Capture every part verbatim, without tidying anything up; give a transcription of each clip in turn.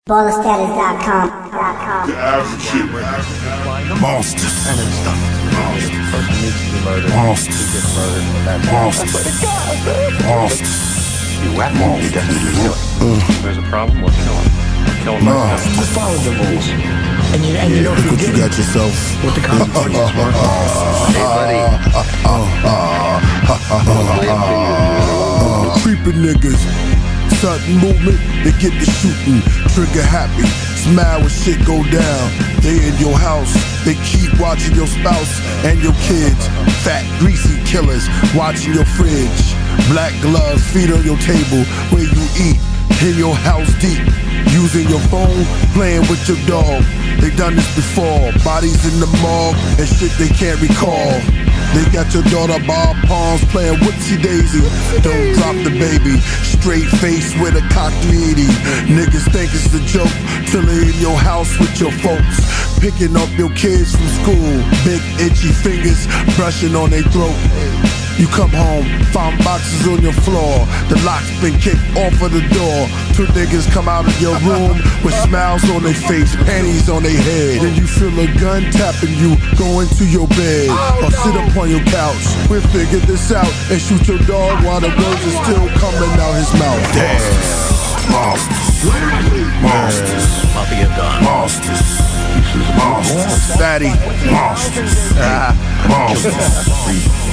Baller Status dot com. The average shit. Monsters. And it's done. Monsters. The person needs to be murdered. Monsters. He gets murdered. That's Monsters. Monsters. You whack him, you definitely kill him. Uh, There's a problem, we'll kill him. We'll kill him Nah. myself. just follow the rules. And you, and you know if Look what you you get got yourself. what the consequences were. Hey, buddy. Uh, creeping niggas. Sudden movement, they get to shooting. Trigger happy, smile when shit go down. They in your house, they keep watching your spouse and your kids. Fat, greasy killers watching your fridge. Black gloves, feet on your table where you eat. In your house deep, using your phone, playing with your dog. They done this before, bodies in the morgue and shit they can't recall. They got your daughter Bob Palms playing whoopsie daisy. Don't drop the baby, straight face with a cocked lady. Niggas think it's a joke till they in your house with your folks. Picking up your kids from school, big itchy fingers brushing on their throat. You come home, found boxes on your floor. The lock's been kicked off of the door. Two niggas come out of your room with smiles on their face, panties on their head. Then you feel a gun tapping you, go into your bed or sit up on your couch. We'll figure this out and shoot your dog while the words are still coming out his mouth. Monsters. Monsters. Mafia Don. Monsters. Monsters. Fatty. Monsters. Ah. Monsters.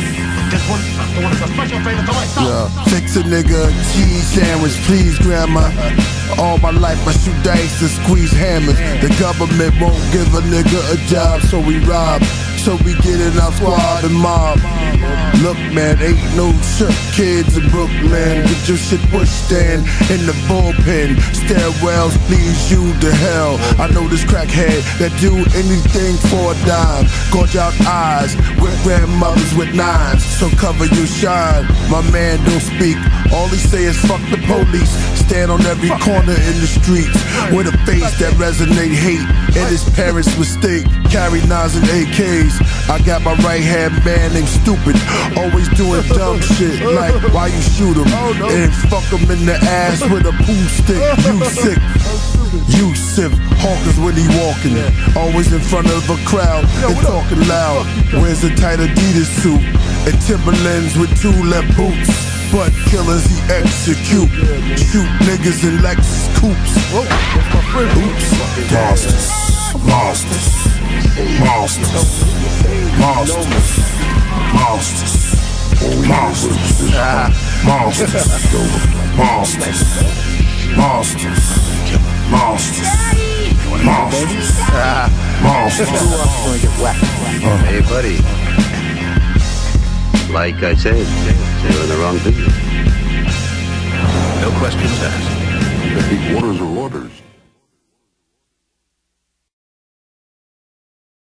Yeah. Fix a nigga a cheese sandwich, please, grandma. All my life I shoot dice and squeeze hammers. The government won't give a nigga a job, so we rob. So we get in our squad and mob. Look, man, ain't no shook kids in Brooklyn. Get your shit pushed in, in the bullpen. Stairwells leads you to hell. I know this crackhead that do anything for a dime. Gorge out eyes with grandmothers with nines. So cover your shine, my man don't speak. All he say is fuck the police. Stand on every corner in the streets with a face that resonate hate and his parents' mistake. Carry nines and A Ks. I got my right hand man named Stupid, always doing dumb shit like why you shoot him and fuck him in the ass with a pool stick. You sick. Yusuf, hawkers when he walking, always in front of a crowd and talking loud. Wears a tight Adidas suit and Timberlands with two left boots. But killers he execute, shoot niggas in Lexus coupes. Oops. Monsters, monsters, monsters, monsters, monsters, monsters, monsters, monsters, monsters, monsters, monsters, monsters. Hey, buddy. Like I said, they were in the wrong business. No questions asked. Orders are orders.